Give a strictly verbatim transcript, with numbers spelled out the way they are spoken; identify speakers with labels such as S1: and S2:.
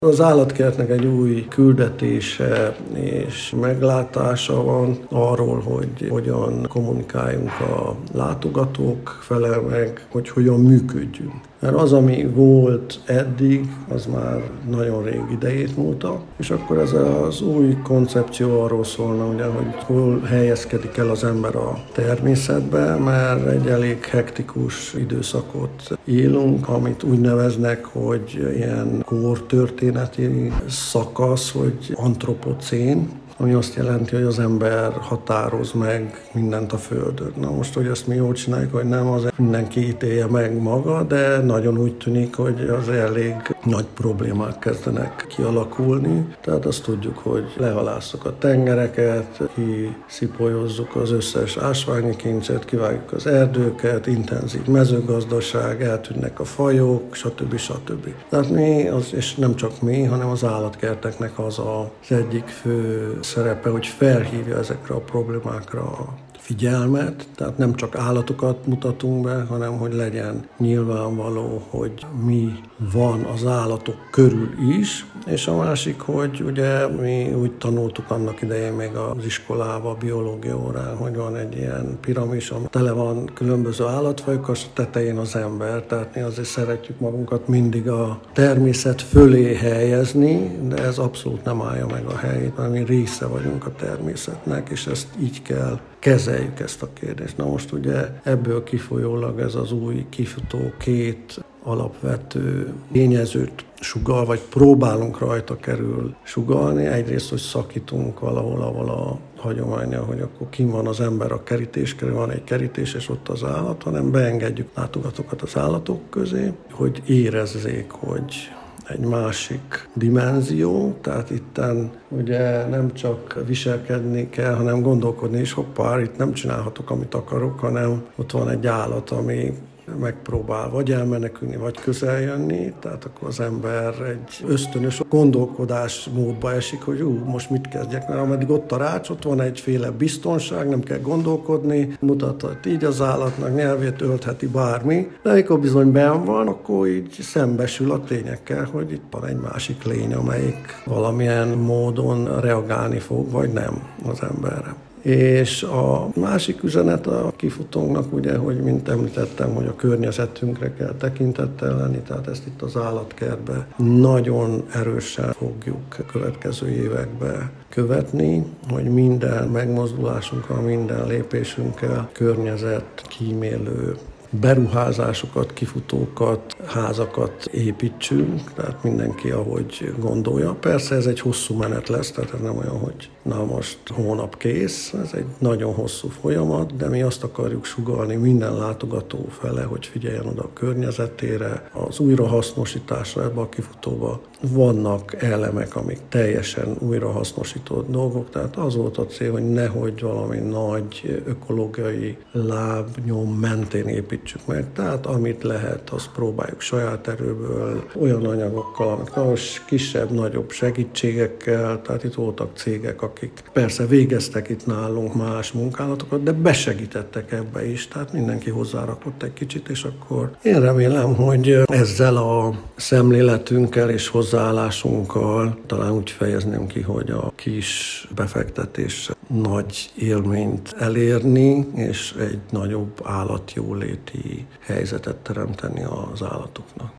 S1: Az állatkertnek egy új küldetése és meglátása van arról, hogy hogyan kommunikáljunk a látogatók fele, meg hogy hogyan működjünk. Mert az, ami volt eddig, az már nagyon rég idejét múlta, és akkor ez az új koncepció arról szólna, ugye, hogy hol helyezkedik el az ember a természetbe, mert egy elég hektikus időszakot élünk, amit úgy neveznek, hogy ilyen kortörténeti szakasz, hogy antropocén, ami azt jelenti, hogy az ember határoz meg mindent a Földön. Na most, hogy ezt mi jól csináljuk, hogy nem, az mindenki ítélje meg maga, de nagyon úgy tűnik, hogy az elég nagy problémák kezdenek kialakulni. Tehát azt tudjuk, hogy lehalásszuk a tengereket, kiszipolyozzuk az összes ásványi kincset, kivágjuk az erdőket, intenzív mezőgazdaság, eltűnnek a fajok, stb. stb. Tehát mi, az, és nem csak mi, hanem az állatkerteknek az az egyik fő szerepe, hogy felhívja ezekre a problémákra a figyelmet, tehát nem csak állatokat mutatunk be, hanem hogy legyen nyilvánvaló, hogy mi van az állatok körül is, és a másik, hogy ugye mi úgy tanultuk annak idején még az iskolába, biológia órán, hogy van egy ilyen piramis, ami tele van különböző állatfajokkal, és a tetején az ember, tehát mi azért szeretjük magunkat mindig a természet fölé helyezni, de ez abszolút nem állja meg a helyét, mert mi része vagyunk a természetnek, és ezt így kell kezeljük ezt a kérdést. Na most ugye ebből kifolyólag ez az új kifutó két alapvető tényezőt sugal, vagy próbálunk rajta kerül sugalni. Egyrészt, hogy szakítunk valahol, ahol a hagyománya, hogy akkor kim van az ember a kerítés körül, van egy kerítés, és ott az állat, hanem beengedjük látogatókat az állatok közé, hogy érezzék, hogy egy másik dimenzió, tehát itten ugye nem csak viselkedni kell, hanem gondolkodni is, hoppá, itt nem csinálhatok, amit akarok, hanem ott van egy állat, ami megpróbál vagy elmenekülni, vagy közel jönni, tehát akkor az ember egy ösztönös gondolkodás módba esik, hogy ú, most mit kezdjek, mert ameddig ott a rács, ott van egyféle biztonság, nem kell gondolkodni, mutathat így az állatnak, nyelvét öltheti bármi, de amikor bizony benn van, akkor így szembesül a tényekkel, hogy itt van egy másik lény, amelyik valamilyen módon reagálni fog, vagy nem az emberre. És a másik üzenet a kifutónknak, ugye, hogy mint említettem, hogy a környezetünkre kell tekintettel lenni, tehát ezt itt az állatkertben nagyon erősen fogjuk a következő években követni, hogy minden megmozdulásunkkal, minden lépésünkkel környezet kímélő beruházásokat, kifutókat, házakat építsünk, tehát mindenki ahogy gondolja. Persze ez egy hosszú menet lesz, tehát ez nem olyan, hogy na most hónap kész, ez egy nagyon hosszú folyamat, de mi azt akarjuk sugallni minden látogató fele, hogy figyeljen oda a környezetére, az újrahasznosításra ebbe a kifutóba. Vannak elemek, amik teljesen újrahasznosított dolgok, tehát az volt a cél, hogy nehogy valami nagy ökológiai lábnyom mentén építsük meg. Tehát amit lehet, azt próbáljuk saját erőből, olyan anyagokkal, amik ahhoz kisebb-nagyobb segítségekkel, tehát itt voltak cégek, akik persze végeztek itt nálunk más munkálatokat, de besegítettek ebbe is, tehát mindenki hozzárakott egy kicsit, és akkor én remélem, hogy ezzel a szemléletünkkel és hozzáállásunkkal talán úgy fejezném ki, hogy a kis befektetés nagy élményt elérni, és egy nagyobb állatjóléti helyzetet teremteni az állatoknak.